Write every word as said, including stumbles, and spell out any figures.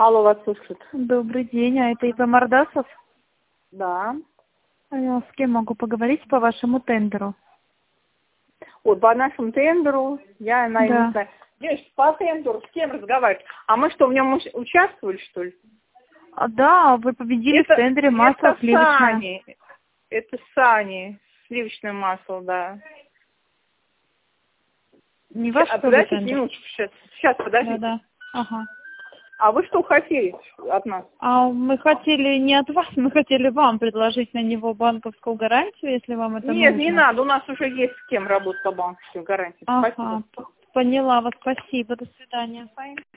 Алло, вас слушают. Добрый день, а это ИП Мордасов? Да. А я с кем могу поговорить по вашему тендеру? Вот по нашему тендеру, я, наверное, Да. не знаю. Девушка, по тендеру с кем разговаривать? А мы что, в нем уч- участвовали, что ли? А, да, вы победили Это, в тендере масло это сливочное. Сани. Это Сани. Сливочное масло, да. Не ваш А, что ли подождите тендер? минуточку, сейчас, сейчас, подождите. Да, да. Ага. А вы что хотели от нас? А мы хотели не от вас, мы хотели вам предложить на него банковскую гарантию, если вам это Нет, нужно. не надо, у нас уже есть с кем работать по банковской гарантии. Ага, Спасибо. п- поняла вас, спасибо, до свидания.